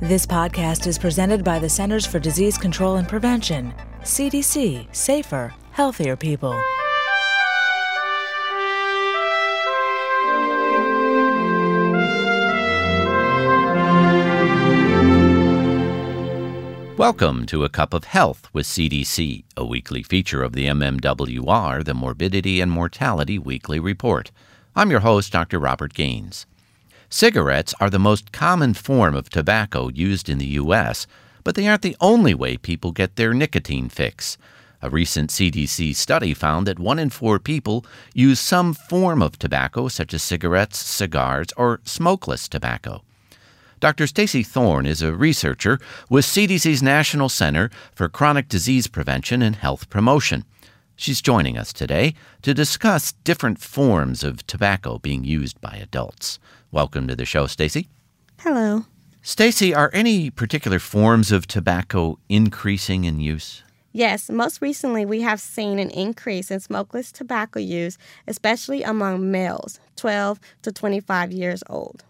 This podcast is presented by the Centers for Disease Control and Prevention. CDC. Safer, healthier people. Welcome to A Cup of Health with CDC, a weekly feature of the MMWR, the Morbidity and Mortality Weekly Report. I'm your host, Dr. Robert Gaines. Cigarettes are the most common form of tobacco used in the U.S., but they aren't the only way people get their nicotine fix. A recent CDC study found that 1 in 4 people use some form of tobacco, such as cigarettes, cigars, or smokeless tobacco. Dr. Stacy Thorne is a researcher with CDC's National Center for Chronic Disease Prevention and Health Promotion. She's joining us today to discuss different forms of tobacco being used by adults. Welcome to the show, Stacy. Hello. Stacy, are any particular forms of tobacco increasing in use? Yes, most recently we have seen an increase in smokeless tobacco use, especially among males, 12 to 25 years old.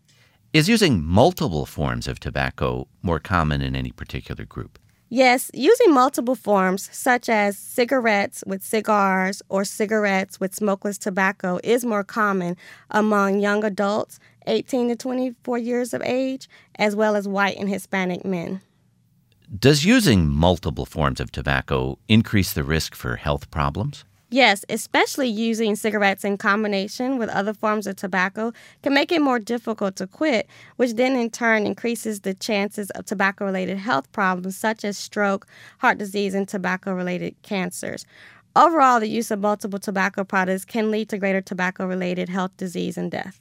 Is using multiple forms of tobacco more common in any particular group? Yes, using multiple forms, such as cigarettes with cigars or cigarettes with smokeless tobacco, is more common among young adults, 18 to 24 years of age, as well as white and Hispanic men. Does using multiple forms of tobacco increase the risk for health problems? Yes, especially using cigarettes in combination with other forms of tobacco can make it more difficult to quit, which then in turn increases the chances of tobacco-related health problems such as stroke, heart disease, and tobacco-related cancers. Overall, the use of multiple tobacco products can lead to greater tobacco-related health disease and death.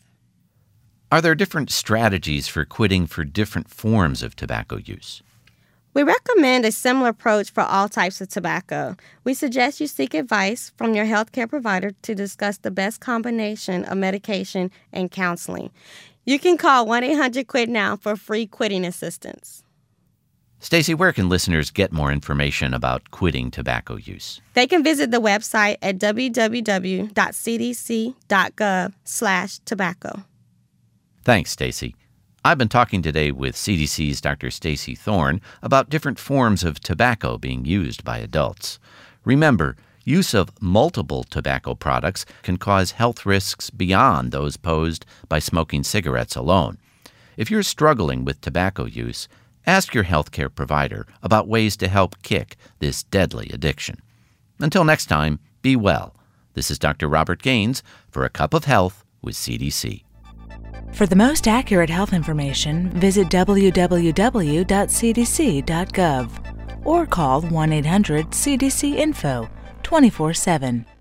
Are there different strategies for quitting for different forms of tobacco use? We recommend a similar approach for all types of tobacco. We suggest you seek advice from your healthcare provider to discuss the best combination of medication and counseling. You can call 1-800-QUIT-NOW for free quitting assistance. Stacy, where can listeners get more information about quitting tobacco use? They can visit the website at www.cdc.gov/tobacco. Thanks, Stacy. I've been talking today with CDC's Dr. Stacy Thorne about different forms of tobacco being used by adults. Remember, use of multiple tobacco products can cause health risks beyond those posed by smoking cigarettes alone. If you're struggling with tobacco use, ask your healthcare provider about ways to help kick this deadly addiction. Until next time, be well. This is Dr. Robert Gaines for A Cup of Health with CDC. For the most accurate health information, visit www.cdc.gov or call 1-800-CDC-INFO 24/7.